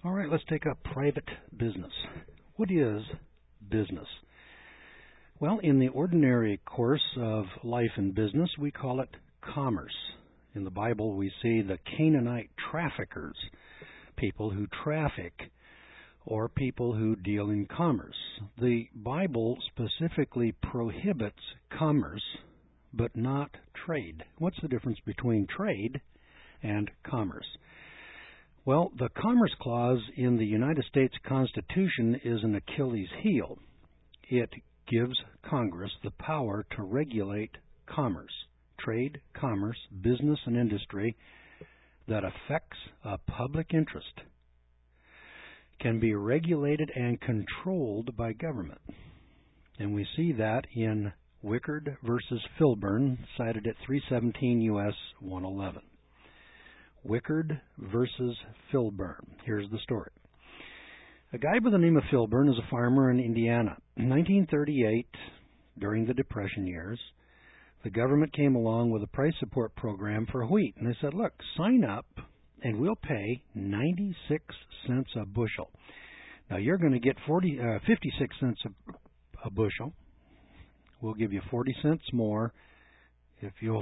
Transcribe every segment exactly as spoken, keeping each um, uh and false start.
All right, let's take up private business. What is business? Well, in the ordinary course of life and business, we call it commerce. In the Bible, we see the Canaanite traffickers, people who traffic, or people who deal in commerce. The Bible specifically prohibits commerce, but not trade. What's the difference between trade and commerce? Well, the Commerce Clause in the United States Constitution is an Achilles heel. It gives Congress the power to regulate commerce, trade, commerce, business, and industry that affects a public interest, can be regulated and controlled by government. And we see that in Wickard versus Filburn, cited at three seventeen U S one eleven. Wickard versus Filburn. Here's the story. A guy by the name of Filburn is a farmer in Indiana. In nineteen thirty-eight, during the Depression years, the government came along with a price support program for wheat. And they said, look, sign up and we'll pay ninety-six cents a bushel. Now you're going to get forty, uh, fifty-six cents a, a bushel. We'll give you forty cents more if you'll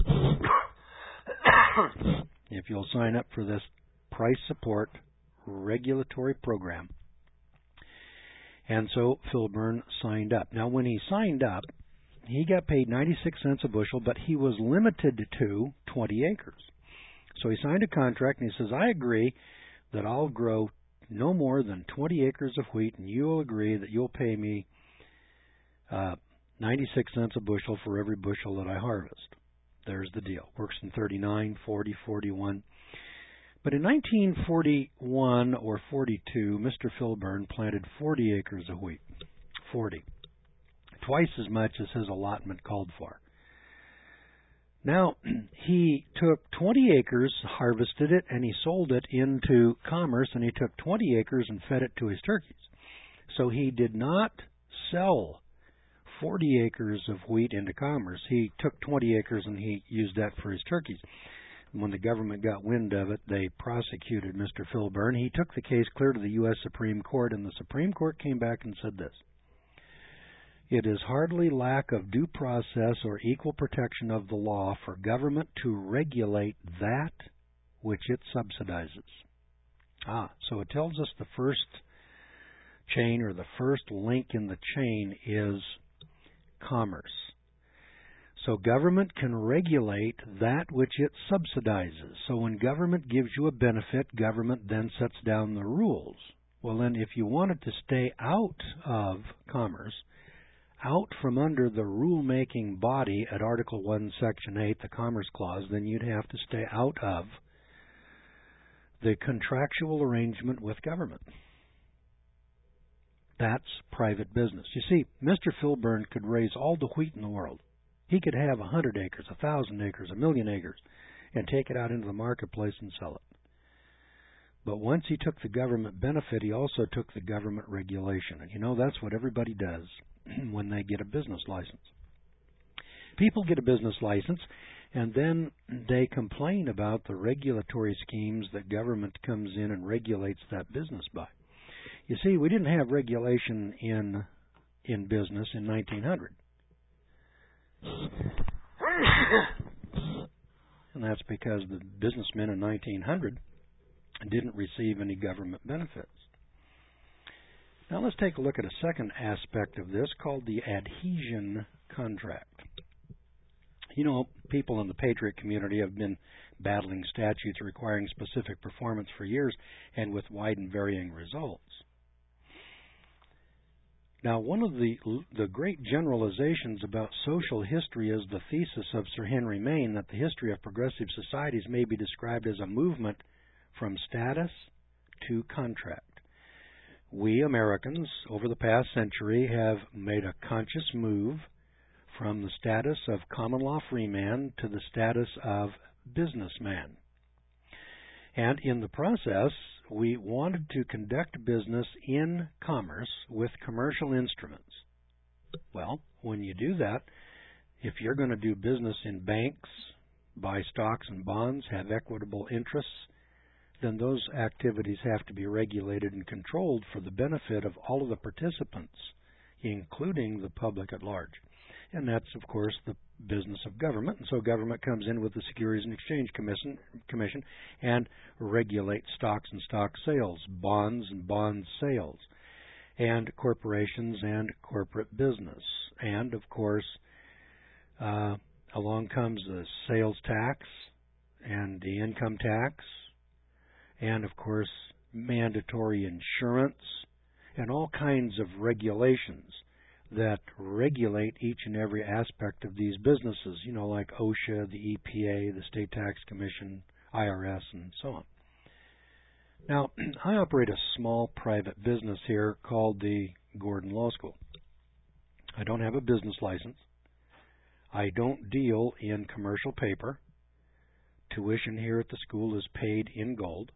if you'll sign up for this price support regulatory program. And so Filburn signed up. Now when he signed up, he got paid ninety-six cents a bushel, but he was limited to twenty acres. So he signed a contract and he says, I agree that I'll grow no more than twenty acres of wheat, and you'll agree that you'll pay me uh, ninety-six cents a bushel for every bushel that I harvest. There's the deal. Works in thirty-nine, forty, forty-one. But in nineteen forty-one or forty-two, Mister Filburn planted forty acres of wheat. forty. Twice as much as his allotment called for. Now, he took twenty acres, harvested it, and he sold it into commerce, and he took twenty acres and fed it to his turkeys. So he did not sell forty acres of wheat into commerce. He took twenty acres and he used that for his turkeys. When the government got wind of it, they prosecuted Mister Filburn. He took the case clear to the U S Supreme Court, and the Supreme Court came back and said this: it is hardly lack of due process or equal protection of the law for government to regulate that which it subsidizes. Ah, so it tells us the first chain, or the first link in the chain, is commerce. So government can regulate that which it subsidizes. So when government gives you a benefit, government then sets down the rules. Well, then if you wanted to stay out of commerce, out from under the rule-making body at Article one, Section eight, the Commerce Clause, then you'd have to stay out of the contractual arrangement with government. That's private business. You see, Mister Filburn could raise all the wheat in the world. He could have a hundred acres, a thousand acres, a million acres, and take it out into the marketplace and sell it. But once he took the government benefit, he also took the government regulation. And you know, that's what everybody does when they get a business license. People get a business license, and then they complain about the regulatory schemes that government comes in and regulates that business by. You see, we didn't have regulation in in business in nineteen hundred. And that's because the businessmen in nineteen hundred didn't receive any government benefits. Now let's take a look at a second aspect of this called the adhesion contract. You know, people in the Patriot community have been battling statutes requiring specific performance for years, and with wide and varying results. Now, one of the the great generalizations about social history is the thesis of Sir Henry Maine that the history of progressive societies may be described as a movement from status to contract. We Americans, over the past century, have made a conscious move from the status of common law freeman to the status of businessman. And in the process, we wanted to conduct business in commerce with commercial instruments. Well, when you do that, if you're going to do business in banks, buy stocks and bonds, have equitable interests, then those activities have to be regulated and controlled for the benefit of all of the participants, including the public at large. And that's, of course, the business of government. And so government comes in with the Securities and Exchange Commission, Commission and regulates stocks and stock sales, bonds and bond sales, and corporations and corporate business. And, of course, uh, along comes the sales tax and the income tax, and, of course, mandatory insurance, and all kinds of regulations that regulate each and every aspect of these businesses, you know, like OSHA, the E P A, the State Tax Commission, I R S, and so on. Now, I operate a small private business here called the Gordon Law School. I don't have a business license. I don't deal in commercial paper. Tuition here at the school is paid in gold.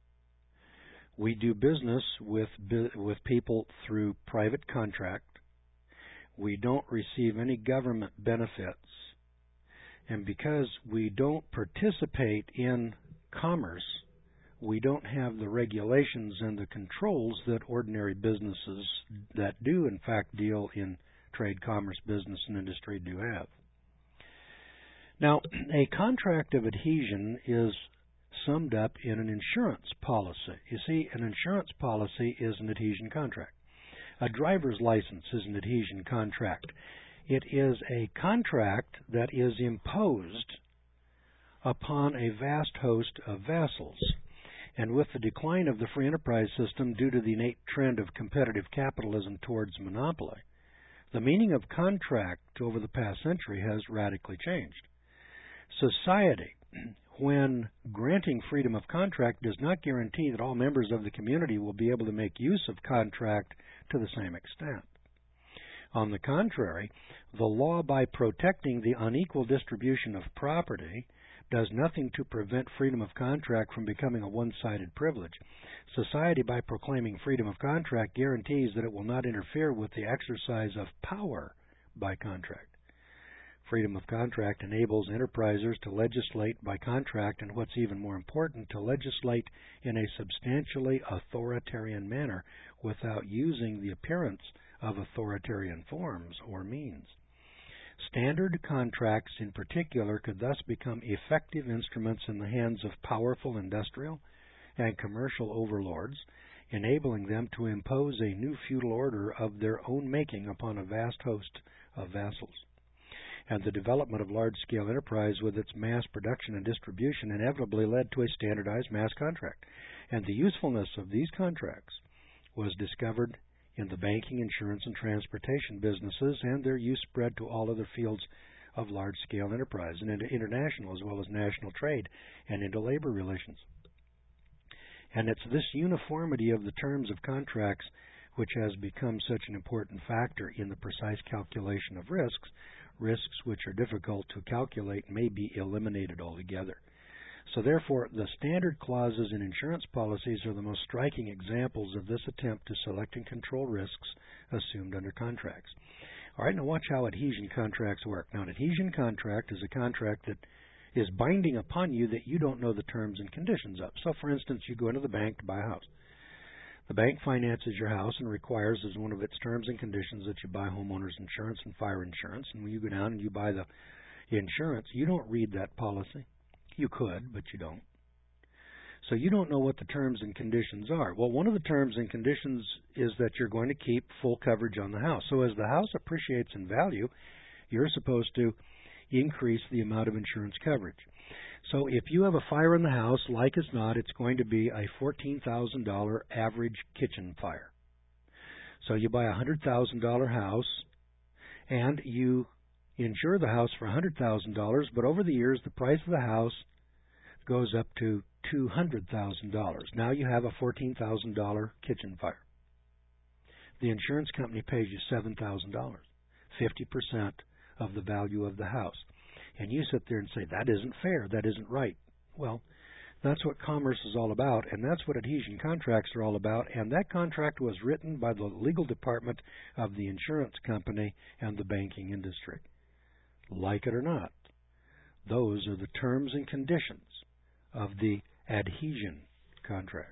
We do business with with people through private contract. We don't receive any government benefits. And because we don't participate in commerce, we don't have the regulations and the controls that ordinary businesses that do, in fact, deal in trade, commerce, business, and industry do have. Now, a contract of adhesion is summed up in an insurance policy. You see, an insurance policy is an adhesion contract. A driver's license is an adhesion contract. It is a contract that is imposed upon a vast host of vassals. And with the decline of the free enterprise system due to the innate trend of competitive capitalism towards monopoly, the meaning of contract over the past century has radically changed. Society, when granting freedom of contract, does not guarantee that all members of the community will be able to make use of contract to the same extent. On the contrary, the law, by protecting the unequal distribution of property, does nothing to prevent freedom of contract from becoming a one-sided privilege. Society, by proclaiming freedom of contract, guarantees that it will not interfere with the exercise of power by contract. Freedom of contract enables enterprisers to legislate by contract, and what's even more important, to legislate in a substantially authoritarian manner without using the appearance of authoritarian forms or means. Standard contracts in particular could thus become effective instruments in the hands of powerful industrial and commercial overlords, enabling them to impose a new feudal order of their own making upon a vast host of vassals. And the development of large-scale enterprise with its mass production and distribution inevitably led to a standardized mass contract. And the usefulness of these contracts was discovered in the banking, insurance, and transportation businesses, and their use spread to all other fields of large-scale enterprise and into international as well as national trade and into labor relations. And it's this uniformity of the terms of contracts which has become such an important factor in the precise calculation of risks. Risks which are difficult to calculate may be eliminated altogether. So therefore, the standard clauses in insurance policies are the most striking examples of this attempt to select and control risks assumed under contracts. All right, now watch how adhesion contracts work. Now, an adhesion contract is a contract that is binding upon you that you don't know the terms and conditions of. So, for instance, you go into the bank to buy a house. The bank finances your house and requires as one of its terms and conditions that you buy homeowners insurance and fire insurance. And when you go down and you buy the insurance, you don't read that policy. You could, but you don't. So you don't know what the terms and conditions are. Well, one of the terms and conditions is that you're going to keep full coverage on the house. So as the house appreciates in value, you're supposed to increase the amount of insurance coverage. So if you have a fire in the house, like as not, it's going to be a fourteen thousand dollars average kitchen fire. So you buy a one hundred thousand dollars house, and you insure the house for one hundred thousand dollars, but over the years, the price of the house goes up to two hundred thousand dollars. Now you have a fourteen thousand dollars kitchen fire. The insurance company pays you seven thousand dollars, fifty percent of the value of the house. And you sit there and say, that isn't fair, that isn't right. Well, that's what commerce is all about, and that's what adhesion contracts are all about, and that contract was written by the legal department of the insurance company and the banking industry. Like it or not, those are the terms and conditions of the adhesion contract.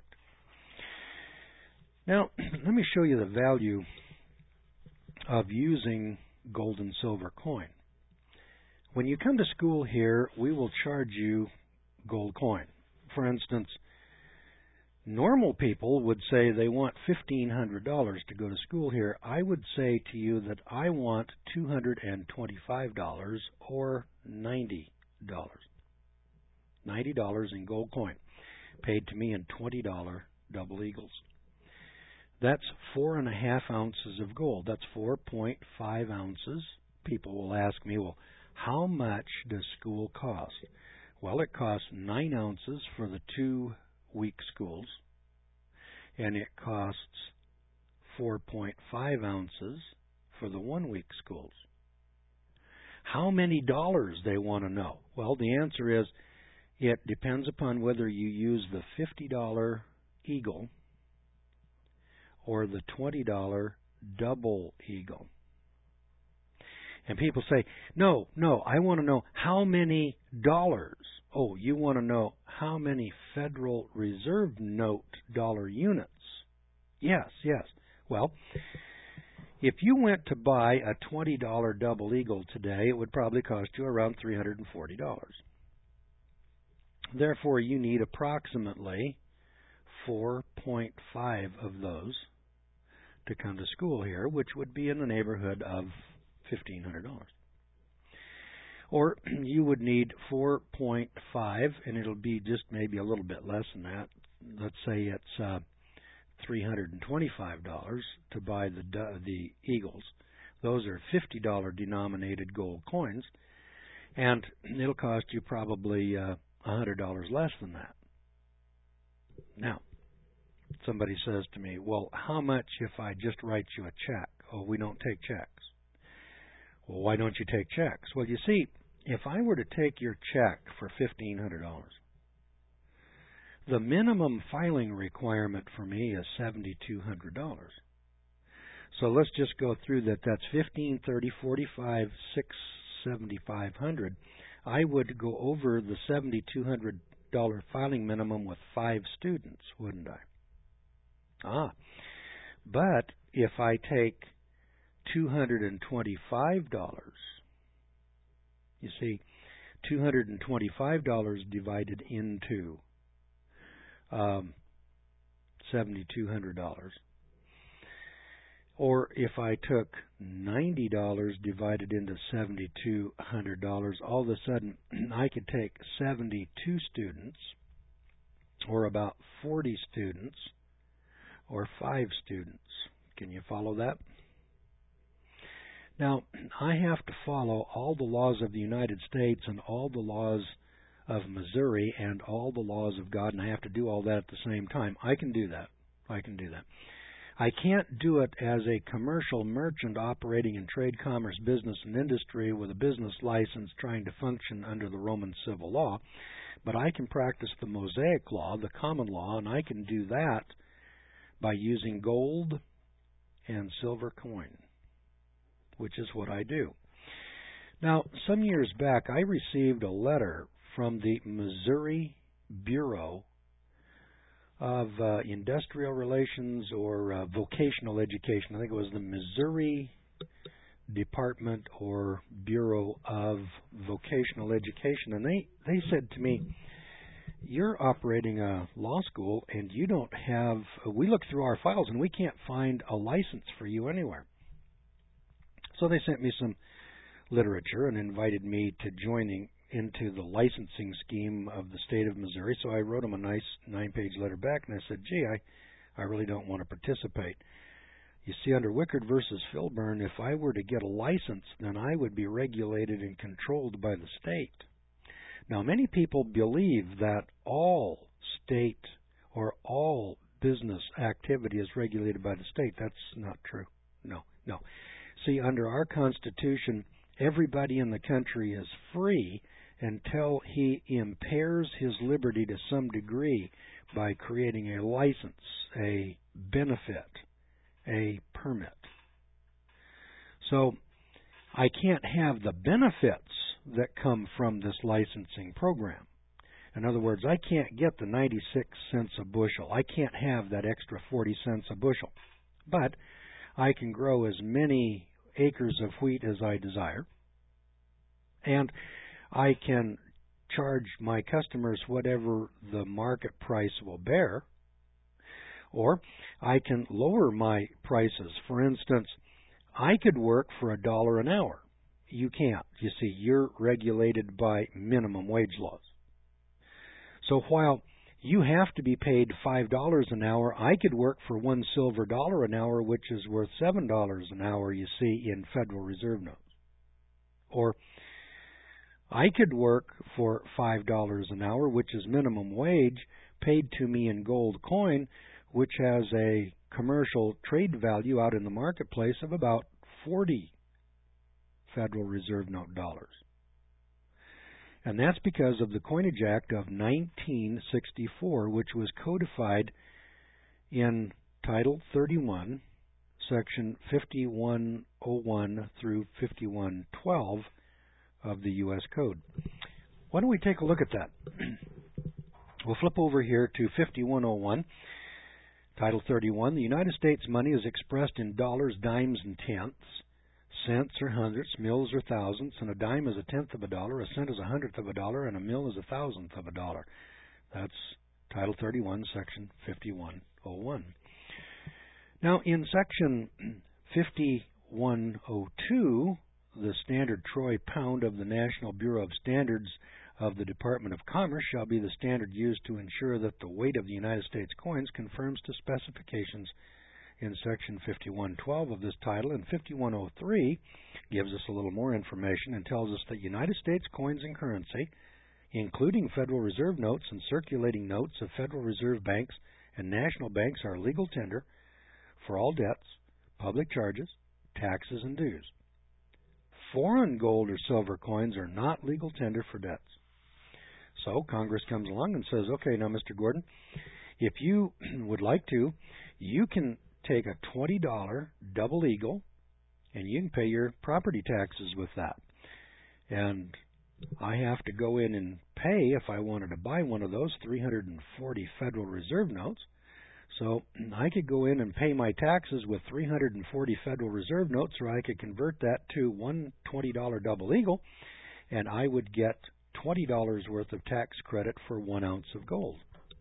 Now, let me show you the value of using gold and silver coin. When you come to school here, we will charge you gold coin. For instance, normal people would say they want fifteen hundred dollars to go to school here. I would say to you that I want two hundred twenty-five dollars or ninety dollars. ninety dollars in gold coin, paid to me in twenty dollar double eagles. That's four and a half ounces of gold. That's four point five ounces. People will ask me, well, how much does school cost? Well, it costs nine ounces for the two-week schools, and it costs four point five ounces for the one-week schools. How many dollars they want to know? Well, the answer is it depends upon whether you use the fifty dollar eagle or the twenty dollar double eagle. And people say, no, no, I want to know how many dollars. Oh, you want to know how many Federal Reserve note dollar units? Yes, yes. Well, if you went to buy a twenty dollar double eagle today, it would probably cost you around three hundred forty dollars. Therefore, you need approximately four point five of those to come to school here, which would be in the neighborhood of fifteen hundred dollars. Or you would need four point five, and it'll be just maybe a little bit less than that. Let's say it's uh, three hundred twenty-five dollars to buy the the eagles. Those are fifty dollar denominated gold coins, and it'll cost you probably uh, one hundred dollars less than that. Now, somebody says to me, well, how much if I just write you a check? Oh, we don't take checks. Well, why don't you take checks? Well, you see, if I were to take your check for fifteen hundred dollars, the minimum filing requirement for me is seven thousand two hundred dollars. So let's just go through that. That's fifteen, thirty, forty-five, six, seventy-five hundred. I would go over the seven thousand two hundred dollars filing minimum with five students, wouldn't I? Ah, but if I take two hundred twenty-five dollars, you see, two hundred twenty-five dollars divided into um, seven thousand two hundred dollars. Or if I took ninety dollars divided into seven thousand two hundred dollars, all of a sudden I could take seventy-two students, or about forty students, or five students. Can you follow that? Now, I have to follow all the laws of the United States and all the laws of Missouri and all the laws of God, and I have to do all that at the same time. I can do that. I can do that. I can't do it as a commercial merchant operating in trade, commerce, business, and industry with a business license trying to function under the Roman civil law, but I can practice the Mosaic law, the common law, and I can do that by using gold and silver coin, which is what I do. Now, some years back, I received a letter from the Missouri Bureau of uh, Industrial Relations or uh, Vocational Education. I think it was the Missouri Department or Bureau of Vocational Education. And they, they said to me, you're operating a law school and you don't have, we look through our files and we can't find a license for you anywhere. So they sent me some literature and invited me to joining into the licensing scheme of the state of Missouri. So I wrote them a nice nine-page letter back, and I said, gee, I, I really don't want to participate. You see, under Wickard versus Filburn, if I were to get a license, then I would be regulated and controlled by the state. Now, many people believe that all state or all business activity is regulated by the state. That's not true. No, no. See, under our Constitution, everybody in the country is free until he impairs his liberty to some degree by creating a license, a benefit, a permit. So I can't have the benefits that come from this licensing program. In other words, I can't get the ninety-six cents a bushel. I can't have that extra forty cents a bushel. But I can grow as many acres of wheat as I desire, and I can charge my customers whatever the market price will bear, or I can lower my prices. For instance, I could work for a dollar an hour. You can't. You see, you're regulated by minimum wage laws. So while you have to be paid five dollars an hour, I could work for one silver dollar an hour, which is worth seven dollars an hour, you see, in Federal Reserve notes. Or I could work for five dollars an hour, which is minimum wage, paid to me in gold coin, which has a commercial trade value out in the marketplace of about forty Federal Reserve note dollars. And that's because of the Coinage Act of nineteen sixty-four, which was codified in Title thirty-one, Section fifty-one oh one through fifty-one twelve of the U S Code. Why don't we take a look at that? We'll flip over here to fifty-one oh one, Title thirty-one. The United States money is expressed in dollars, dimes, and tenths, cents or hundredths, mills or thousandths, and a dime is a tenth of a dollar, a cent is a hundredth of a dollar, and a mill is a thousandth of a dollar. That's Title thirty-one, Section fifty-one oh one. Now, in Section fifty-one oh two, the standard troy pound of the National Bureau of Standards of the Department of Commerce shall be the standard used to ensure that the weight of the United States coins conforms to specifications in Section fifty-one twelve of this title, and fifty-one oh three gives us a little more information and tells us that United States coins and currency, including Federal Reserve notes and circulating notes of Federal Reserve banks and national banks, are legal tender for all debts, public charges, taxes, and dues. Foreign gold or silver coins are not legal tender for debts. So Congress comes along and says, okay, now, Mister Gordon, if you would like to, you can take a twenty dollar double eagle and you can pay your property taxes with that. And I have to go in and pay, if I wanted to buy one of those, three hundred forty Federal Reserve notes. So I could go in and pay my taxes with three hundred forty Federal Reserve notes, or I could convert that to one twenty dollar double eagle, and I would get twenty dollars worth of tax credit for one ounce of gold.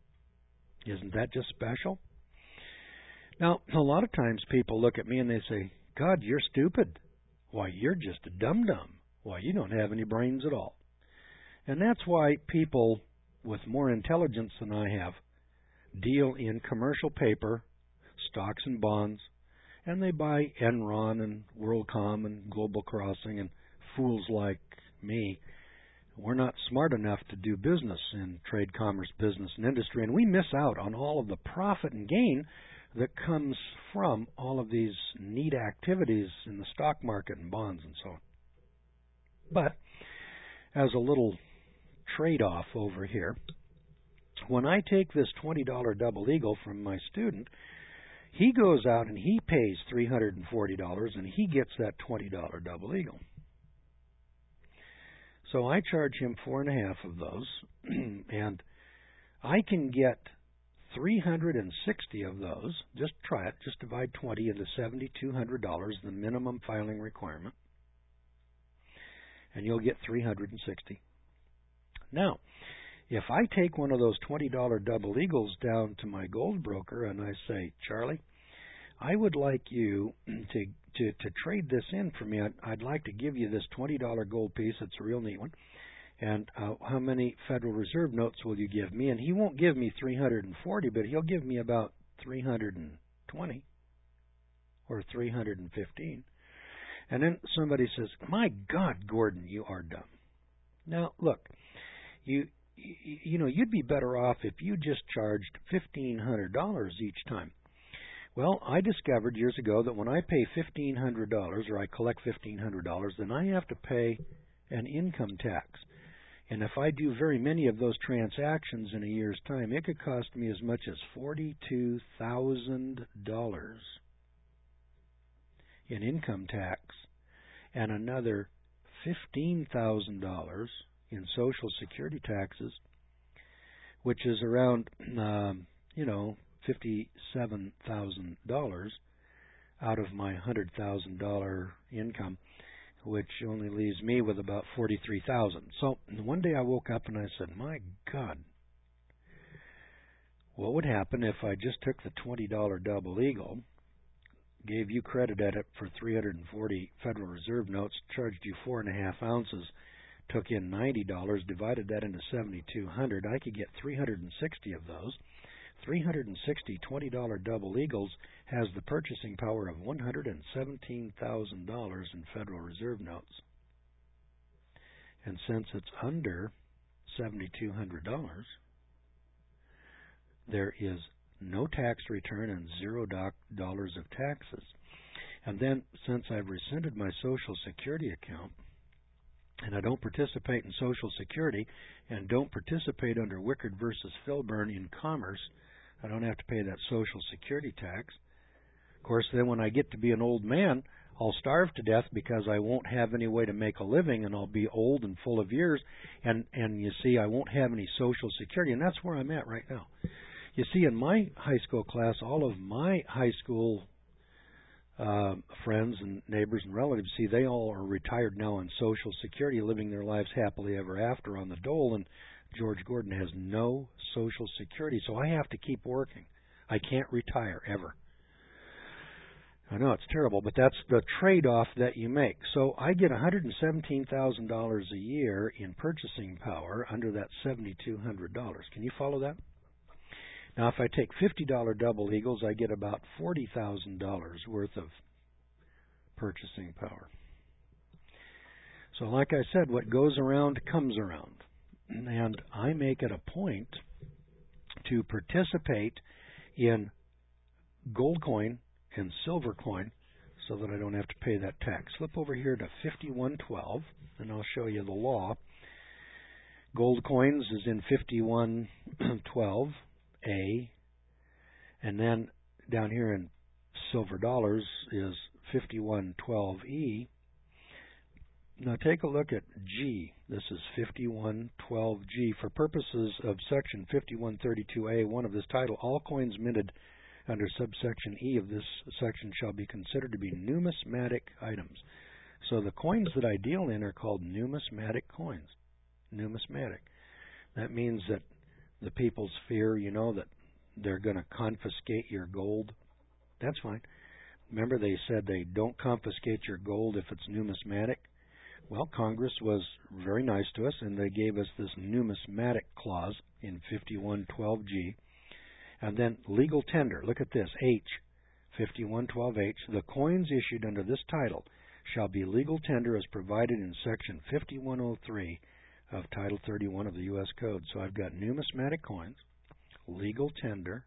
Isn't that just special? Now, a lot of times people look at me and they say, God, you're stupid. Why, you're just a dum-dum. Why, you don't have any brains at all. And that's why people with more intelligence than I have deal in commercial paper, stocks and bonds, and they buy Enron and WorldCom and Global Crossing, and fools like me. We're not smart enough to do business in trade, commerce, business, and industry, and we miss out on all of the profit and gain that comes from all of these neat activities in the stock market and bonds and so on. But as a little trade-off over here, when I take this twenty dollar double eagle from my student, he goes out and he pays three hundred forty dollars and he gets that twenty dollar double eagle. So I charge him four and a half of those, and I can get three hundred sixty of those. Just try it. Just divide twenty into seven thousand two hundred dollars, the minimum filing requirement, and you'll get three hundred sixty. Now, if I take one of those twenty dollar double eagles down to my gold broker and I say, Charlie, I would like you to to, to trade this in for me. I'd, I'd like to give you this twenty dollar gold piece. It's a real neat one. And uh, how many Federal Reserve notes will you give me? And he won't give me three hundred forty, but he'll give me about three hundred twenty or three hundred fifteen. And then somebody says, my God, Gordon, you are dumb. Now, look, you you know, you'd be better off if you just charged fifteen hundred dollars each time. Well, I discovered years ago that when I pay fifteen hundred dollars, or I collect fifteen hundred dollars, then I have to pay an income tax. And if I do very many of those transactions in a year's time, it could cost me as much as forty-two thousand dollars in income tax and another fifteen thousand dollars in Social Security taxes which is around, um, you know, fifty-seven thousand dollars out of my one hundred thousand dollars income, which only leaves me with about forty-three thousand dollars. So one day I woke up and I said, my God, what would happen if I just took the twenty dollar Double Eagle, gave you credit at it for three hundred forty Federal Reserve notes, charged you four and a half ounces, took in ninety dollars, divided that into seventy-two hundred. I could get three hundred sixty of those. three hundred sixty twenty dollar Double Eagles has the purchasing power of one hundred seventeen thousand dollars in Federal Reserve notes. And since it's under seventy-two hundred dollars, there is no tax return and zero dollars of taxes. And then, since I've rescinded my Social Security account, and I don't participate in Social Security, and don't participate under Wickard versus Filburn in commerce, I don't have to pay that Social Security tax. Of course, then when I get to be an old man, I'll starve to death because I won't have any way to make a living, and I'll be old and full of years, and, and you see, I won't have any Social Security, and that's where I'm at right now. You see, in my high school class, all of my high school uh, friends and neighbors and relatives, see, they all are retired now on Social Security, living their lives happily ever after on the dole, and George Gordon has no Social Security, so I have to keep working. I can't retire ever. I know it's terrible, but that's the trade-off that you make. So I get one hundred seventeen thousand dollars a year in purchasing power under that seven thousand two hundred dollars. Can you follow that? Now, if I take fifty dollar Double Eagles, I get about forty thousand dollars worth of purchasing power. So like I said, what goes around comes around. And I make it a point to participate in gold coin and silver coin so that I don't have to pay that tax. Flip over here to fifty-one twelve, and I'll show you the law. Gold coins is in fifty-one twelve A, and then down here in silver dollars is fifty-one twelve E. Now take a look at G. This is fifty-one twelve G. For purposes of section fifty-one thirty-two A one of this title, all coins minted under subsection E of this section shall be considered to be numismatic items. So the coins that I deal in are called numismatic coins. Numismatic. That means that the people's fear, you know, that they're going to confiscate your gold. That's fine. Remember they said they don't confiscate your gold if it's numismatic? Well, Congress was very nice to us, and they gave us this numismatic clause in fifty-one twelve G. And then legal tender. Look at this, H, fifty-one twelve H. The coins issued under this title shall be legal tender as provided in section fifty-one oh three of Title thirty-one of the U S Code. So I've got numismatic coins, legal tender,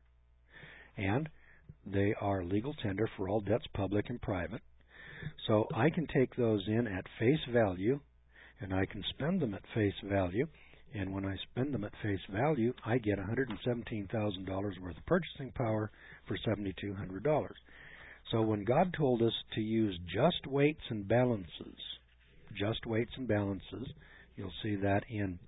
and they are legal tender for all debts public and private. So I can take those in at face value, and I can spend them at face value. And when I spend them at face value, I get one hundred seventeen thousand dollars worth of purchasing power for seven thousand two hundred dollars. So when God told us to use just weights and balances, just weights and balances, you'll see that in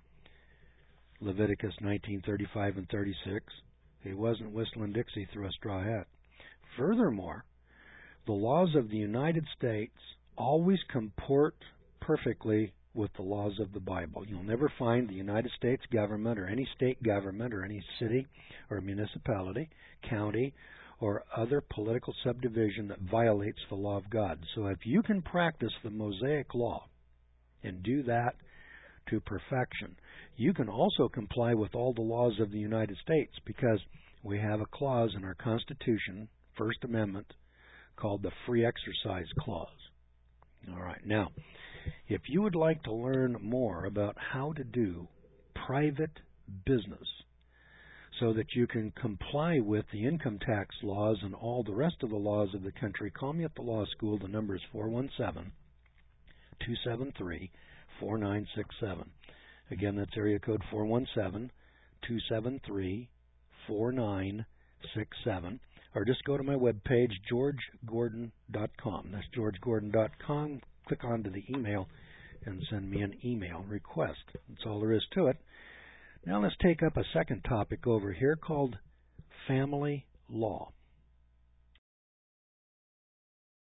Leviticus nineteen thirty-five and thirty-six. He wasn't whistling Dixie through a straw hat. Furthermore, the laws of the United States always comport perfectly with the laws of the Bible. You'll never find the United States government or any state government or any city or municipality, county, or other political subdivision that violates the law of God. So if you can practice the Mosaic law and do that to perfection, you can also comply with all the laws of the United States, because we have a clause in our Constitution, First Amendment, called the Free Exercise Clause. All right, now, if you would like to learn more about how to do private business so that you can comply with the income tax laws and all the rest of the laws of the country, call me at the law school. The number is four one seven, two seven three, four nine six seven. Again, that's area code four one seven, two seven three, four nine six seven. Or just go to my webpage, george gordon dot com. That's george gordon dot com. Click onto the email and send me an email request. That's all there is to it. Now let's take up a second topic over here called family law.